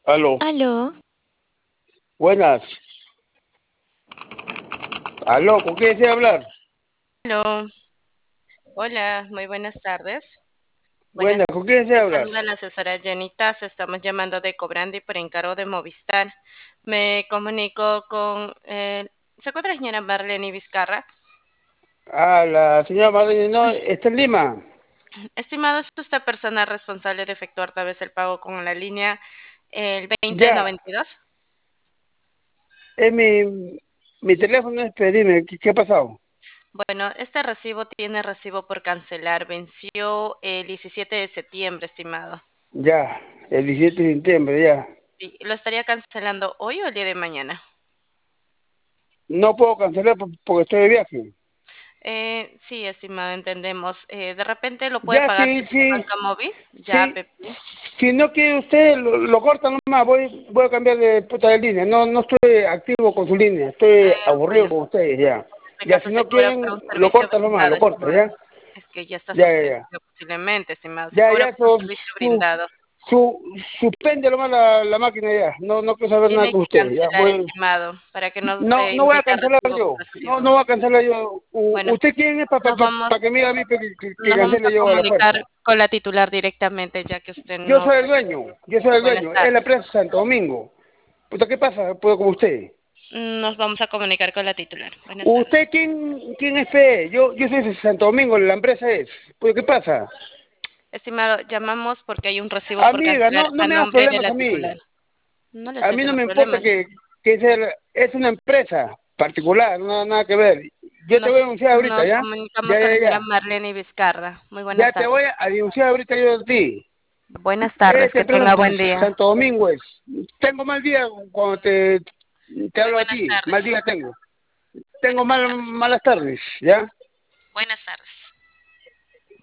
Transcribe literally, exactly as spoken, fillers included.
Aló, Aló, buenas. Aló, ¿con quién desea hablar? Aló, hola, muy buenas tardes. Buenas, Buenas, ¿con quién te desea hablar? saluda la asesora Jenny Taz, estamos llamando de Cobrandi por encargo de Movistar. Me comunico con, eh, ¿se encuentra la señora Marlene Vizcarra? Ah, la señora Marlene, no, está en Lima. Estimado, ¿es usted persona responsable de efectuar tal vez el pago con la línea el Ya, veinte noventa y dos? es mi, mi teléfono, es, pero dime, ¿qué, qué ha pasado? Bueno, este recibo tiene recibo por cancelar, venció el diecisiete de septiembre, estimado. Ya, el diecisiete de septiembre, ya. Sí, ¿lo estaría cancelando hoy o el día de mañana? No puedo cancelar por- porque estoy de viaje. Eh, sí, estimado, entendemos. Eh, de repente lo puede Ya, pagar sí, desde sí, Banca Móvil, ya, sí. Pepe. Si no quiere usted, lo, lo corta nomás, voy, voy a cambiar de puta de línea. No, no estoy activo con su línea, estoy Eh, aburrido bueno, con ustedes, ya. en este Ya, caso si se no cobra quieren, por un lo servicio corta nomás, brindado, lo corta, estimado. ¿ya? Es que ya está Ya, ya, ya. suspendido posiblemente, estimado. Se Ya, cobra ya, por un su, servicio su, brindado. su, suspende nomás la, la máquina ya. No, no quiero saber nada Tiene con que usted. Ya, cancelar, voy. estimado, para que no No, se no voy a emita cancelar recibo yo. por No, recibo. no voy a cancelar yo. U- Bueno, ¿Usted quién es para pa, nos pa- vamos, pa que me diga a mí que, que- que nos vamos cancele a yo a la comunicar fuerza? con la titular directamente, ya que usted Yo no... soy el dueño. Yo soy el Buenas dueño. Es la tardes. empresa Santo Domingo. Puta, ¿qué pasa? Puedo con usted. Nos vamos a comunicar con la titular. Buenas tardes. ¿Usted quién, quién es F E? Yo, yo soy de Santo Domingo, la empresa es. Pues, ¿qué pasa? Estimado, llamamos porque hay un recibo por Amiga, cancelar no, no a me hagas nombre de problemas la a mí. titular. No le A estoy mí no haciendo me importa problemas. que, que sea- es una empresa particular, no nada que ver. Yo te voy a Nos, denunciar ahorita, nos ¿ya? comunicamos Ya, con la ya, señora ya. Marlene Vizcarra. Muy buenas Ya te voy tardes. a denunciar ahorita yo a ti. Buenas tardes, Esta que empresa tenga es buen S- día. Santo Domingo es. Tengo mal día cuando te, te Muy hablo a buenas ti. Mal tardes. día tengo. Tengo Buenas mal, tardes. malas tardes, ¿ya? Buenas tardes.